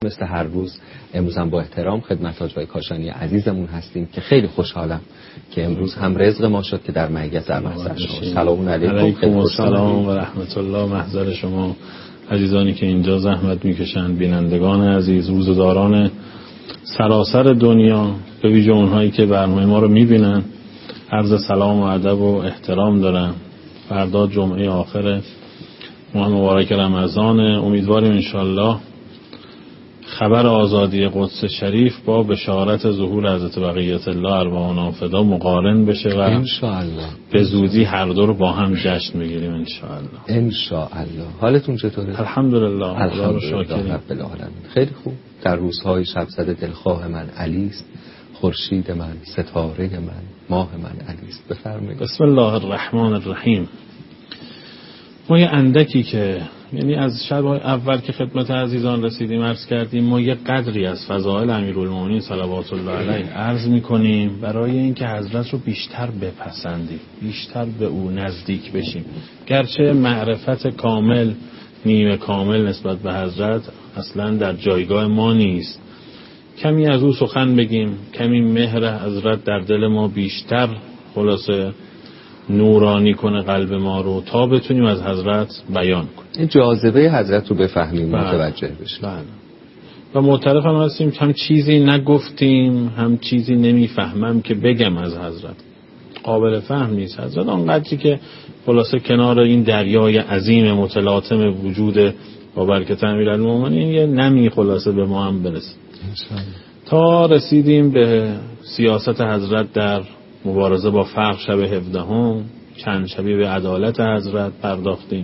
مثل هر روز امروز هم با احترام خدمت حاج آقای کاشانی عزیزمون هستیم که خیلی خوشحالم که امروز هم رزق ما شد که در معیت در محضر شما. سلام علیکم و سلام و رحمت الله. محضر شما عزیزانی که اینجا زحمت میکشند، بینندگان عزیز، روزداران سراسر دنیا، به ویژه اونهایی که برنامه ما رو میبینن، عرض سلام و ادب و احترام دارم. فردا جمعه آخر ماه مبارک رمضان، امیدواریم انشالله خبر آزادی قدس شریف با بشارت ظهور حضرت بقیت الله ارواحنا فدا مقارن بشه و انشالله به زودی هر دو رو با هم جشن بگیریم انشالله. انشالله. حالتون چطوره؟ الحمدلله. الحمدلله رب العالمین. خیلی خوب. در روزهای شبزده دلخواه من علیست، خورشید من، ستاره من، ماه من علیست. بفرمایید. بسم الله الرحمن الرحیم. ما یه اندکی که یعنی از شب‌های اول که خدمت عزیزان رسیدیم عرض کردیم، ما یه قدری از فضائل امیرالمومنین صلوات الله علیه عرض می‌کنیم برای اینکه حضرت رو بیشتر بپسندیم، بیشتر به او نزدیک بشیم. گرچه معرفت کامل، نیمه کامل نسبت به حضرت اصلا در جایگاه ما نیست، کمی از او سخن بگیم، کمی مهر حضرت در دل ما بیشتر خلاصه نورانی کنه قلب ما رو تا بتونیم از حضرت بیان کنیم، این جاذبه حضرت رو بفهمیم، متوجه بشیم. و معترف هم هستیم هم چیزی نگفتیم، هم چیزی نمیفهمم که بگم از حضرت. قابل فهم نیست حضرت آنقدری که خلاصه کنار این دریای عظیم متلاطم وجود با برکت امیرالمومنین یه نمی خلاصه به ما هم برسه. تا رسیدیم به سیاست حضرت در مبارزه با فقر شب 17، چند شبی به عدالت حضرت پرداختیم،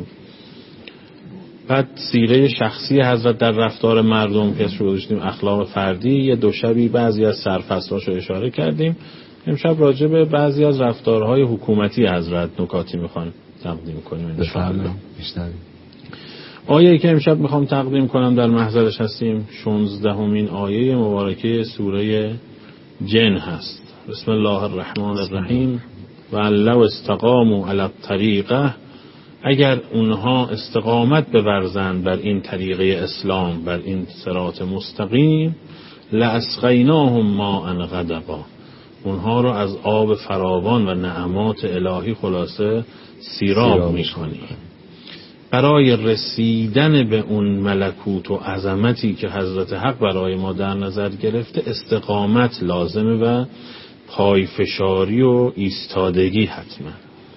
بعد سیره شخصی حضرت در رفتار مردم که شروع داشتیم، اخلاق فردی، یه دو شبی بعضی از سرفصلاشو اشاره کردیم. امشب راجع به بعضی از رفتارهای حکومتی حضرت نکاتی میخوایم تقدیم کنیم انشاءالله. آیه‌ای که امشب میخوام تقدیم کنم در محضرش هستیم 16مین آیه مبارکه سوره جن هست. بسم الله الرحمن الرحیم. و لو استقاموا علی الطریقه، اگر اونها استقامت بورزند بر این طریقه اسلام، بر این صراط مستقیم، لاسقیناهم ماء غدقا، اونها رو از آب فراوان و نعمات الهی خلاصه سیراب میکنیم. برای رسیدن به اون ملکوت و عظمتی که حضرت حق برای ما در نظر گرفته، استقامت لازمه و پایفشاری و ایستادگی حتما.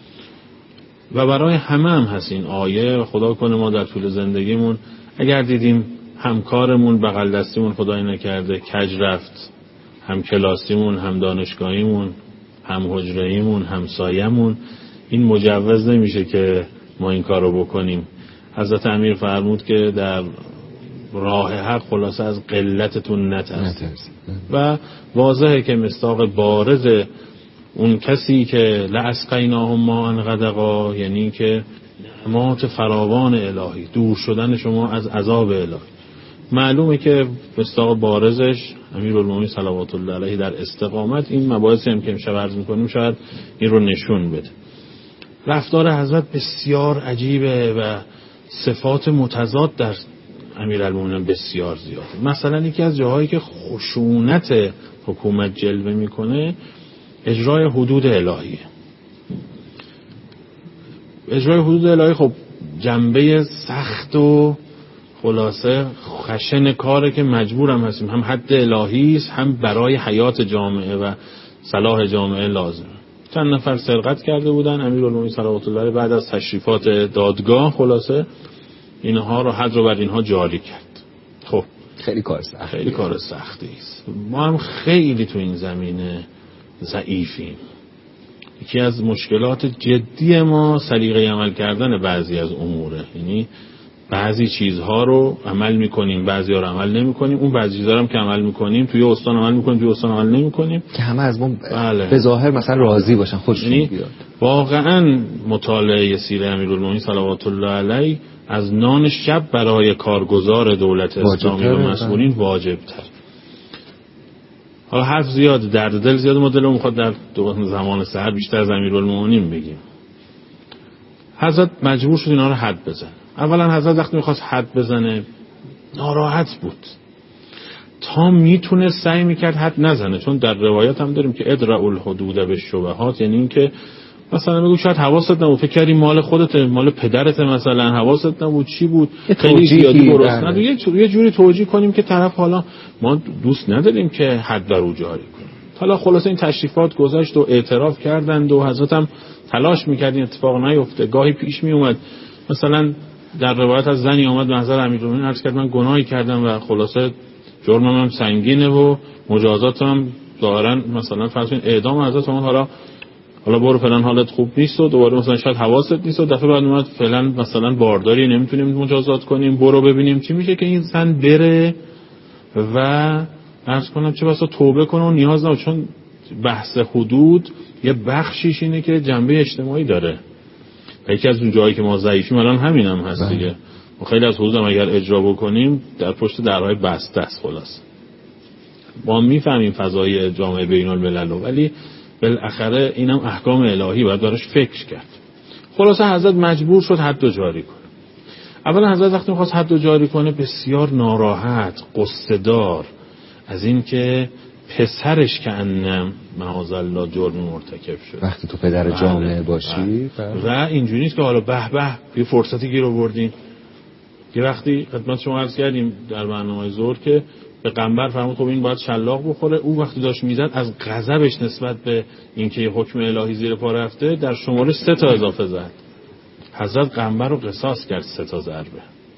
و برای همه هم هست این آیه. خدا کنه ما در طول زندگیمون اگر دیدیم همکارمون بغل دستیمون خدای نکرده کج رفت، هم کلاسیمون، هم دانشگاهیمون، هم حجرهیمون، هم سایمون، این مجوز نمیشه که ما این کار رو بکنیم. حضرت امیر فرمود که در راه حق خلاصه از قلتتون نترسید. و واضحه که مصداق بارز اون کسی که لاسقیناهم ماء غدقا، یعنی که نعمات فراوان الهی، دور شدن شما از عذاب الهی. معلومه که مصداق بارزش امیرالمومنین صلوات الله علیه در استقامت. این مباحثی هم که امشب عرض می‌کنیم شاید این رو نشون بده. رفتار حضرت بسیار عجیبه و صفات متضاد در امیرالمومنین بسیار زیاده. مثلا یکی از جاهایی که خشونت حکومت جلوه میکنه اجرای حدود الهیه. اجرای حدود الهی خب جنبه سخت و خلاصه خشن کاره که مجبورم هستیم، هم حد الهی است، هم برای حیات جامعه و صلاح جامعه لازم. چند نفر سرقت کرده بودن، امیرالمومنین صلوات الله علیه بعد از تشریفات دادگاه خلاصه اینها رو حد رو بر اینها جاری کرد. خب خیلی کار سخت، خیلی کار سختی است. ما هم خیلی تو این زمینه ضعیفیم. یکی از مشکلات جدی ما سلیقه عمل کردن بعضی از اموره، یعنی بعضی چیزها رو عمل میکنیم، بعضی ها رو عمل نمیکنیم. اون بعضی چیزها رو هم که عمل میکنیم توی استان عمل میکنیم، توی استان عمل نمیکنیم که همه از ما به ظاهر مثلا راضی باشن، خوششون بیاد. واقعا مطالعه سیره امیرالمومنین صلوات الله علیه از نان شب برای کارگزار دولت اسلامی و مسئولین واجب تر. حالا حرف زیاد، درد دل زیاد، ما دلمون میخواد در زمان سحر بیشتر از امیرالمومنین بگیم. حضرت مجبور شد اینا رو حد بزن. اولا حضرت وقتی میخواست حد بزنه ناراحت بود. تا میتونه سعی میکرد حد نزنه، چون در روایت هم داریم که ادرأ الحدود بالشبهات، یعنی این که مثلا بگو شاید حواست نبود، فکر کردی مال خودته، مال پدرته، مثلا حواست نبود چی بود، خیلی زیادی گرسنه، یه جوری توجیه کنیم که طرف حالا ما دوست نداریم که حد بر او جاری کنیم. حالا خلاصه این تشریفات گذشت و اعتراف کردند و حضرت هم تلاش میکرد این اتفاق نیفته. گاهی پیش میومد مثلا در روایت از زنی اومد به نظر امیرالمومنین عرض کرد من گناهی کردم و خلاصه جرمم هم سنگینه و مجازاتم ظاهرا مثلا فرض کن اعدام. حضرت اون حالا برو فلان حالت خوب نیست و دوباره مثلا شاید حواست نیست و دفعه بعد اومد فعلا مثلا بارداری نمیتونیم مجازات کنیم، برو ببینیم چی میشه، که این زن بره و عرض کنم چه بسا توبه کنه و نیاز نه، چون بحث حدود یه بخشیش اینه که جنبه اجتماعی داره. یکی از اون جایی که ما ضعیفیم الان همین هم هست دیگه. و خیلی از حدود هم اگر اجرا بکنیم در پشت درهای بسته است. خلاص ما میفهمیم فضای جامعه بین الملل، ولی بالاخره اینم احکام الهی باید براش فکر کرد. خلاصه حضرت مجبور شد حد جاری کنه. اولا حضرت وقتی می‌خواست حد جاری کنه بسیار ناراحت، قصه دار از این که پسرش که انم معاذالله جرم مرتکب شد. وقتی تو پدر جامعه باشی و اینجوری نیست که حالا به به یه فرصتی گیر آوردیم. یه وقتی خدمت شما عرض کردیم در برنامه ظهر که به قنبر فرمود خب این باید شلاق بخوره. او وقتی داشت میزد از غضبش نسبت به اینکه یه حکم الهی زیر پا رفته در شماره 3 تا اضافه زد. حضرت قنبر رو قصاص کرد 3 تا ضربه.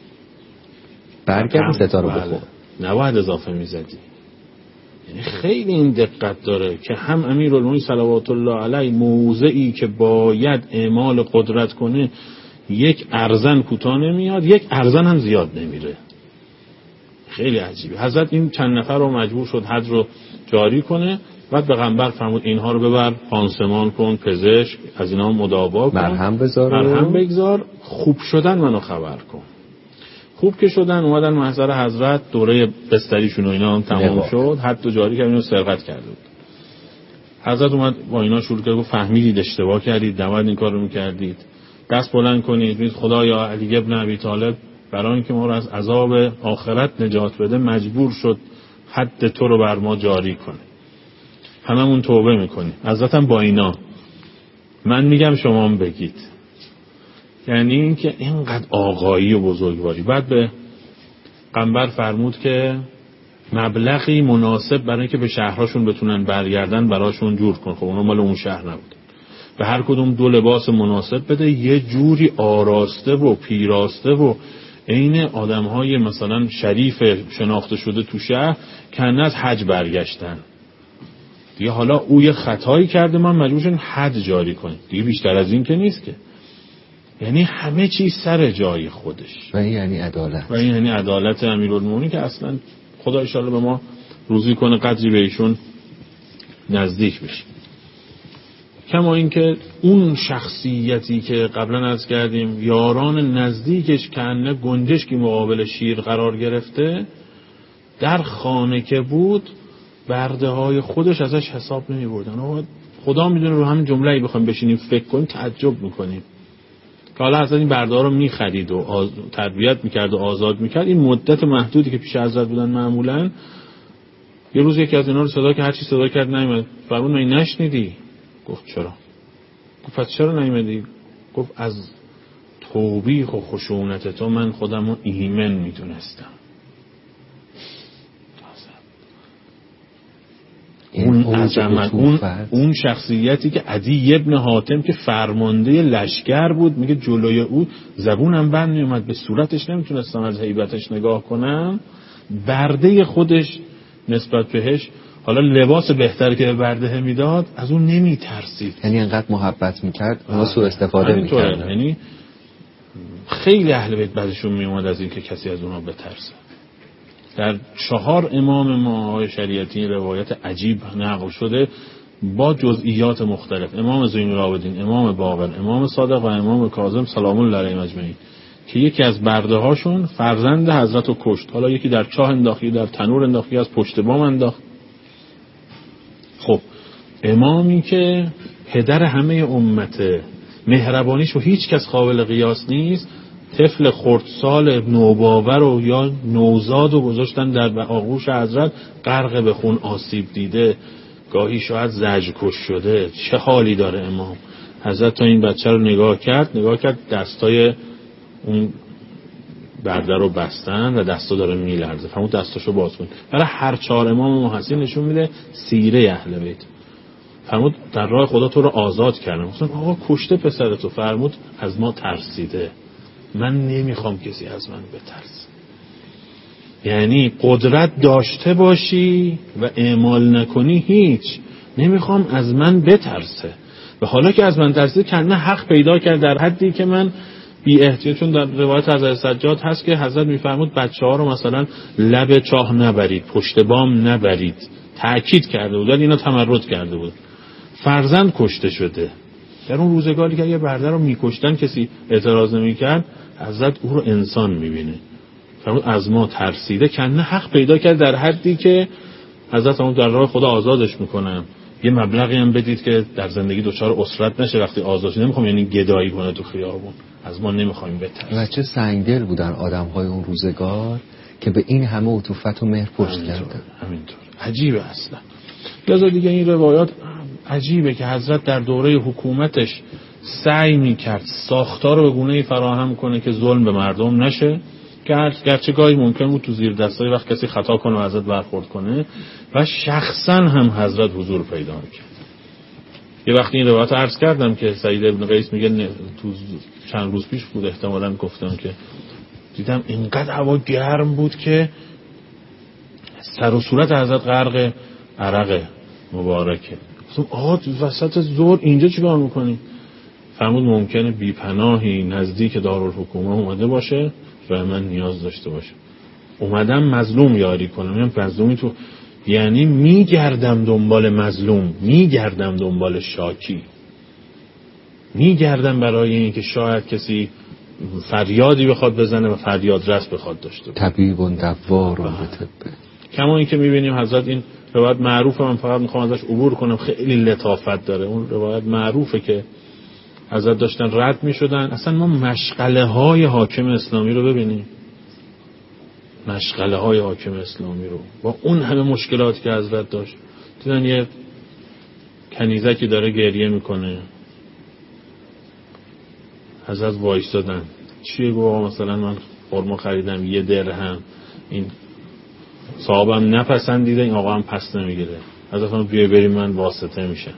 برگرد 3 تا رو بخور. نباید اضافه میزدی. یعنی خیلی این دقت داره که هم امیرالمومنین صلوات الله علیه موضعی که باید اعمال قدرت کنه یک ارزن کوتاه نمیاد، یک ارزن هم زیاد نمیره. خیلی عجیبه. حضرت این چند نفر رو مجبور شد حد رو جاری کنه. بعد به قنبر فرمود اینها رو ببر پانسمان کن، پزشک، از اینا مداوا کن، مرهم بگذار، خوب شدن منو خبر کن. خوب که شدن اومدن محضر حضرت، دوره بستریشون و اینا هم تمام شد، حد رو جاری کرد، اینو سرقت کرده بود. حضرت اومد با اینا شروع کرد گفت فهمیدید اشتباه کردید، نباید این کار رو میکردید، دست بلند کنید، بگید خدایا علی ابن ابی طالب برای اینکه ما رو از عذاب آخرت نجات بده مجبور شد حد تو رو بر ما جاری کنه. هممون توبه میکنیم. حضرت هم با اینا من میگم شما هم بگید. یعنی اینکه اینقدر آقایی و بزرگواری. بعد به قنبر فرمود که مبلغی مناسب برای اینکه به شهرهاشون بتونن برگردن براشون جور کن. خب اونا مال اون شهر نبودن. به هر کدوم 2 لباس مناسب بده، یه جوری آراسته و پیراسته و عین آدم‌های مثلا شریف شناخته شده تو شهر که از حج برگشتن. دیگه حالا او یه خطایی کرده، من مجبور شدم حد جاری کنه. دیگه بیشتر از این که نیست که. یعنی همه چیز سر جای خودش. و این یعنی عدالت. و این یعنی عدالت امیرالمومنین که اصلا خدا ان شاءالله به ما روزی کنه قدری به ایشون نزدیک بشیم. کما اینکه اون شخصیتی که قبلا عرض کردیم یاران نزدیکش کنه گنجشکی مقابل شیر قرار گرفته، در خانه که بود برده های خودش ازش حساب نمی بردن. خدا میدونه رو همین جمله‌ای بخوایم بشینیم فکر کنیم تعجب میکنیم که حالا حضرت این برده ها رو میخرید و تربیت میکرد و آزاد میکرد. این مدت محدودی که پیش حضرت بودن معمولا یه روز یکی از اینا رو صدا که هرچی صدا کرد نیومد. فرمود من نشنیدی؟ گفت چرا؟ گفت پس چرا نیومدی؟ گفت از توبیخ و خشونت تو من خودم رو ایمن میدونستم. اون عظمت، اون شخصیتی که عدی ابن حاتم که فرمانده لشکر بود، میگه جلوی او زبونم بند میومد، به صورتش نمیتونستم از هیبتش نگاه کنم. برده خودش نسبت بهش حالا لباس بهتری که به برده میداد از اون نمیترسید. یعنی انقدر محبت میکرد اونا سوء استفاده میکردن. یعنی خیلی اهل بیت بعدشون میومد از این که کسی از اونها بترسه. در 4 امام ما های شریعتی روایت عجیب نقل شده با جزئیات مختلف. امام زین العابدین، امام باقر، امام صادق و امام کاظم سلام الله علیهم اجمعین که یکی از برده هاشون فرزند حضرت رو کشت. حالا یکی در چاه انداخت، در تنور انداخت، از پشت بام انداخت. خب امامی که پدر همه امته، مهربانیش و هیچ کس قابل قیاس نیست، طفل خردسال نوباوه رو یا نوزاد رو گذاشتن در آغوش حضرت، غرق به خون، آسیب دیده، گاهی شاید زجر کش شده. چه حالی داره امام؟ حضرت تا این بچه رو نگاه کرد، دستای اون برده رو بستن و دستا داره میلرزه، فرمود دستاشو باز کن. برای هر 4 امام محسن نشون میده سیره اهل بیت. فرمود در راه خدا تو رو آزاد کردم. گفتن آقا کشته پسرتو. فرمود از ما ترسیده، من نمیخوام کسی از من بترسه. یعنی قدرت داشته باشی و اعمال نکنی هیچ، نمیخوام از من بترسه. و حالا که از من ترسید کنه حق پیدا کرد در حدی که من بی احتیاط، چون در روایت حضرت سجاد هست که حضرت میفرمود بچه‌ها رو مثلا لب چاه نبرید، پشت بام نبرید، تأکید کرده بود، اینا تمرد کرده بود. فرزند کشته شده. در اون روزگاری که یه برده رو میکشتن کسی اعتراض نمیکرد، حضرت او رو انسان میبینه. فرمود از ما ترسیده، کنه حق پیدا کرد در حدی که حضرت اون در راه خدا آزادش میکنم. یه مبلغی هم بدید که در زندگی دچار اسرت نشه وقتی آزاد شه. نمیخوام یعنی گدایی کنه تو خیابون، از ما نمیخوایم بترسه. و چه سنگدل بودن آدم‌های اون روزگار که به این همه عطوفت و مهر پشت کردن. همینطور عجیبه اصلا. لذا دیگه این روایات عجیبه که حضرت در دوره حکومتش سعی میکرد ساختار رو به گونه‌ای فراهم کنه که ظلم به مردم نشه، گرچه گاهی ممکن بود تو زیر دستای وقت کسی خطا کنه و حضرت برخورد کنه، و شخصا هم حضرت حضور پیدا میکرد. یه وقتی این روایت عرض کردم که سعید ابن قیس میگه تو چند روز پیش بود احتمالاً گفتم که دیدم اینقدر هوا گرم بود که سر و صورت حضرت غرق عرق مبارکه. گفتم آقا تو وسط ظهر اینجا چیکار میکنی؟ فرمود ممکنه بی‌پناهی نزدیک دارالحکومه اومده باشه و من نیاز داشته باشه. اومدم مظلوم یاری کنم. من مظلومی تو، یعنی میگردم دنبال مظلوم، میگردم دنبال شاکی، میگردم برای اینکه شاید کسی فریادی بخواد بزنه و فریاد رس بخواد داشته باشه. طبیب و دوار و طبه. کما این که میبینیم حضرت، این روایت معروفه، من فقط میخوام ازش عبور کنم، خیلی لطافت داره. اون روایت معروفه که حضرت داشتن رد میشدن. اصلا ما مشغله های حاکم اسلامی رو ببینیم، مشغله های حاکم اسلامی رو با اون همه مشکلاتی که حضرت داشت. دیدن یه کنیزکی داره گریه میکنه، حضرت وایستادن. چیه؟ گفت مثلا من خرما خریدم 1 درهم، این صاحبم نپسندیده، این آقا هم پس نمیگیره. حضرت فرمود بیا بریم من واسطه میشم.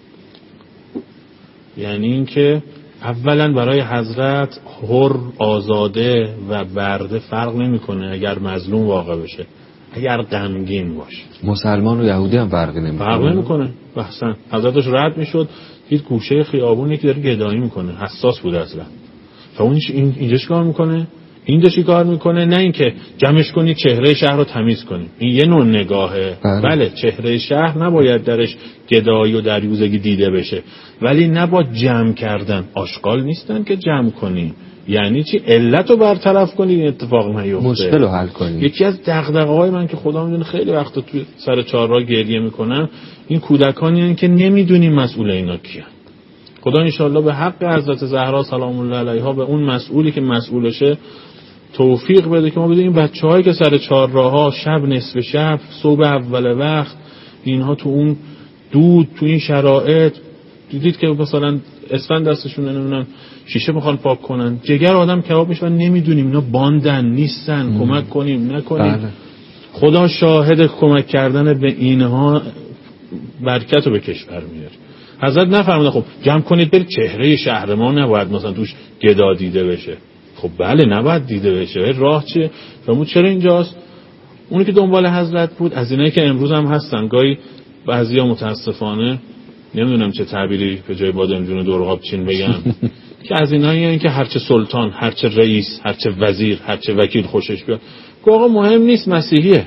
یعنی این که اولا برای حضرت حر، آزاده و برده فرق نمیکنه اگر مظلوم واقع بشه، اگر غمگین باشه. مسلمان و یهودی هم فرق نمیکنه. بحثن حضرتش رد میشد، دید گوشه خیابون یکی داره گدایی میکنه، حساس بود اصلا. و اون اینجا چیکار میکنه؟ اینجا چیکار میکنه؟ نه اینکه جمعش کنی چهره شهر رو تمیز کنیم، این یه نوع نگاهه. بله چهره شهر نباید درش گدایی و دریوزگی دیده بشه، ولی نباید جمع کردن. آشغال نیستن که جمع کنی. یعنی چی؟ علت رو برطرف کنی این اتفاق نیفته، مشکل رو حل کنی. یکی از دغدغه‌های من که خدا میدونه خیلی وقتا توی سر چهارراه گریه میکنم، این کودکانی هستن که نمیدونیم مسئول اینا کیه. خدا انشالله به حق حضرت زهرا سلام الله علیها به اون مسئولی که مسئولشه توفیق بده که ما بدونیم بچه‌هایی که سر چهارراه‌ها شب نصف شب صبح اول وقت، اینها تو اون دود، تو این شرایط، دیدید که مثلا اسفند دستشون نمیدونن شیشه بخوان پاک کنن، جگر آدم کباب میشه و نمیدونیم اینا باندن نیستن. کمک کنیم نکنیم. بله. خدا شاهد کمک کردن به اینها برکت رو به کشور میاره. حضرت نفرمودن خب جمع کنید برید چهره شهر ما نباید مثلا توش گدا دیده بشه. خب بله نباید دیده بشه، راه چیه؟ فرمود چرا اینجاست؟ اونی که دنبال حضرت بود از اینایی که امروز هم هستن، گاهی بعضیا متاسفانه نمیدونم چه تعبیری به جای بادم جون دورقاب چین بگم که از اینایی هستن که هرچه سلطان، هرچه رئیس، هرچه وزیر، هرچه وکیل خوشش بیاد، که آقا مهم نیست مسیحیه.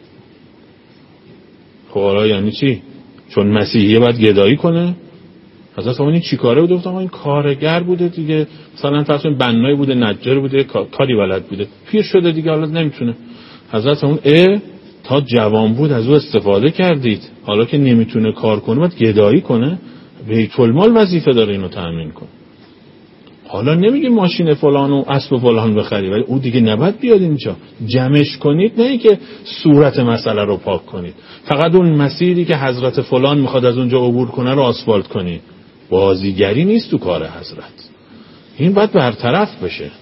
خب حالا یعنی چی؟ چون مسیحیه باید گدایی کنه؟ حضرت فرمودن چی کاره بوده؟ گفتم این کارگر بوده دیگه، مثلا فرض کن بنایی بوده، نجار بوده، کاری بلد بوده، پیر شده دیگه حالا نمیتونه. حضرت فرمودن تا جوان بود از او استفاده کردید، حالا که نمیتونه کار کنه باید گدایی کنه؟ بیت المال وظیفه داره اینو تامین کنه. حالا نمیگیم ماشین فلان و اسب فلان بخری، ولی او دیگه نباید بیاد اینجا. جمعش کنید، نه اینکه صورت مسئله رو پاک کنید. فقط اون مسیری که حضرت فلان میخواد از اونجا عبور کنه رو آسفالت کنید. بازیگری نیست تو کار حضرت. این باید برطرف بشه.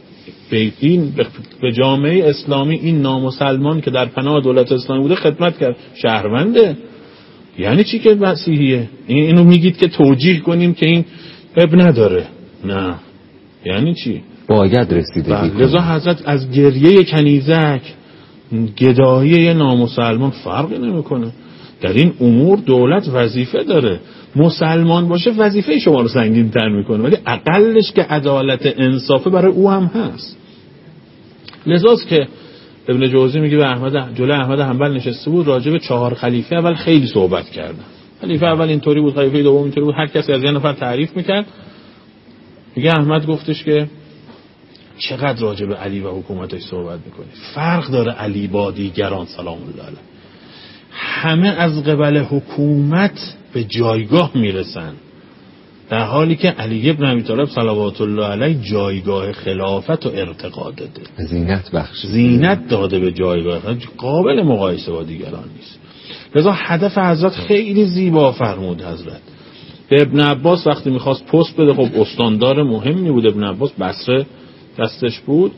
به جامعه اسلامی این نامسلمان که در پناه دولت اسلامی بوده خدمت کرد، شهرونده. یعنی چی که مسیحیه؟ اینو میگید که توجیه کنیم که این اب نداره؟ نه. یعنی چی؟ باید رسیدگی کنیم. لذا حضرت از گریه کنیزک، گدایی نامسلمان فرقی نمیکنه. در این امور دولت وظیفه داره. مسلمان باشه وظیفه شما رو سنگین تر میکنه، ولی اقلش که عدالت انصافه برای او هم هست. لذاست که ابن جوزی میگه جلوی احمد حنبل نشسته بود، راجع به 4 خلیفه اول خیلی صحبت کردن. خلیفه اول اینطوری بود، خلیفه دوم اینطوری بود، هر کسی از یه نفر تعریف میکرد. میگه احمد گفتش که چقدر راجع به علی و حکومتش صحبت میکنی؟ فرق داره علی با دیگران سلام الله علیه. همه از قبل حکومت به جایگاه میرسن، در حالی که علی ابن ابی طالب صلوات الله علیه جایگاه خلافت و ارتقا داده، زینت داده به جایگاه، قابل مقایسه با دیگران نیست. لذا هدف حضرت خیلی زیبا فرمود. حضرت به ابن عباس وقتی میخواست پست بده، خب استاندار مهمی بود ابن عباس، بصره دستش بود،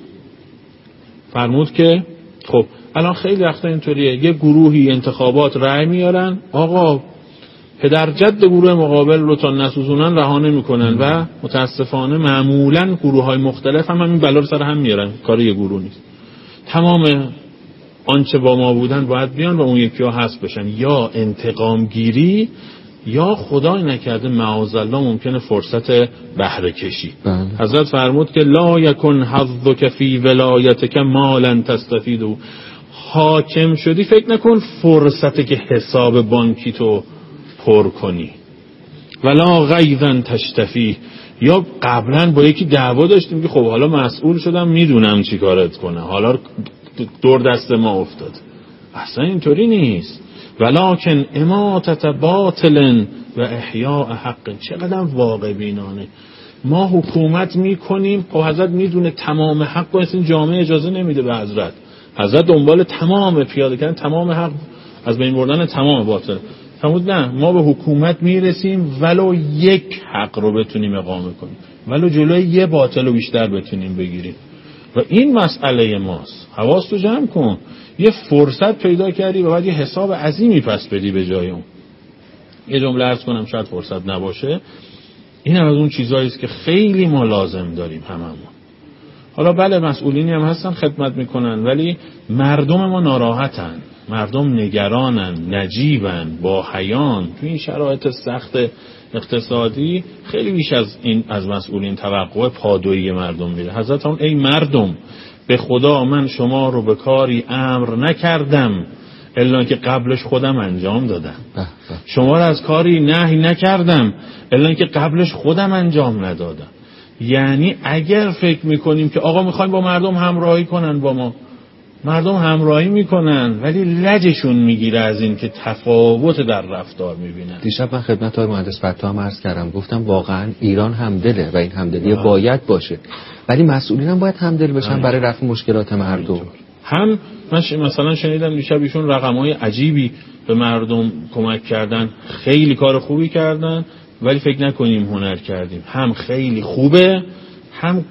فرمود که خب الان خیلی وقتا اینطوریه، یه گروهی انتخابات رأی میارن، آقا پدر جد گروه مقابل رو تا نسوزونن رها نمیکنن و متاسفانه معمولا گروه‌های مختلف هم همین بلا رو سر هم میارن، کار یه گروه نیست. تمام آنچه با ما بودن باید بیان و اون یکی ها حذف بشن، یا انتقام گیری یا خدای نکرده معاذالله ممکنه فرصت بهره کشی. حضرت فرمود که لا یکن حظک فی ولایتک مالا تستفید. حاکم شدی فکر نکن فرصتی که حساب بانکی تو پر کنی. ولا غیظا تشتفی، یا قبلا با یکی دعوا داشتیم که خب حالا مسئول شدم میدونم چی کارت کنه، حالا دور دست ما افتاد. اصلا اینطوری نیست. ولکن اماتت باطل و احیاء حق. چقدر واقع بینانه. ما حکومت میکنیم، خب حضرت میدونه تمام حق باید این جامعه اجازه نمیده به حضرت. حضرت دنبال تمام پیاده کردن تمام حق، از بین بردن تمام باطل. فرمود نه، ما به حکومت میرسیم ولو یک حق رو بتونیم اقامه کنیم، ولو جلوی یه باطل رو بیشتر بتونیم بگیریم. و این مسئله ماست. حواستو جمع کن. یه فرصت پیدا کردی و بعد یه حساب عظیمی پس بدی به جای اون. یه جمله عرض کنم شاید فرصت نباشه، این هم از اون چیزایی است که خیلی ما لازم داریم هممون. حالا بله مسئولینی هم هستن خدمت میکنن، ولی مردم ما ناراحتن، مردم نگرانن، نجیبن، با حیان. تو این شرایط سخت اقتصادی خیلی بیش از این از مسئولین توقع پادویی مردم میره. حضرت هم ای مردم، به خدا من شما رو به کاری امر نکردم الا که قبلش خودم انجام دادم. شما رو از کاری نهی نکردم الا که قبلش خودم انجام ندادم. یعنی اگر فکر میکنیم که آقا میخوایم با مردم همراهی کنن، با ما مردم همراهی میکنن ولی لجشون میگیره از این که تفاوت در رفتار میبینن. دیشب من خدمت آقای مهندس فتاح هم عرض کردم، گفتم واقعا ایران همدله و این همدلی باید باشه، ولی مسئولین هم باید همدل بشن برای رفع مشکلات مردم. هم من مثلا شنیدم دیشب ایشون رقم‌های عجیبی به مردم کمک کردن، خیلی کار خوبی کردن، ولی فکر نکنیم هنر کردیم. هم خیلی خوبه، هم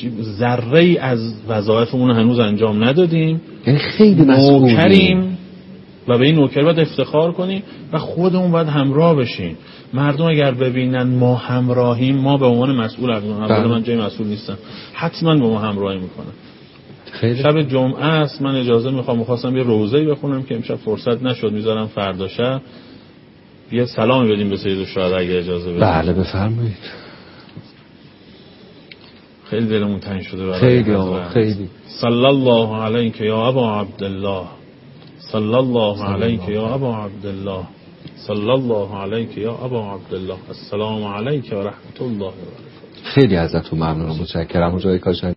ذره‌ای از وظایفمون هنوز انجام ندادیم، یعنی خیلی نوکریم و به این نوکر باید افتخار کنیم و خودمون باید همراه بشیم. مردم اگر ببینن ما همراهیم، ما به عنوان مسئول اول من جای مسئول نیستم، حتما با ما همراهی میکنن. شب جمعه است، من اجازه میخواستم یه روزه‌ای بخونم که امشب فرصت نشد، میذارم فردا شب یه سلامی بدیم به سید الشهدا اگه اجازه بدید. بله بفرمایید. خیلی دلمون تنگ شده خیلی آقا خیلی. صلی الله علیک یا ابا عبدالله، صلی الله علیک یا ابا عبدالله، صلی الله علیک یا ابا عبدالله، السلام علیک و رحمت الله و برکاته. خیلی ازتون ممنونم، متشکرم. جای کاشانی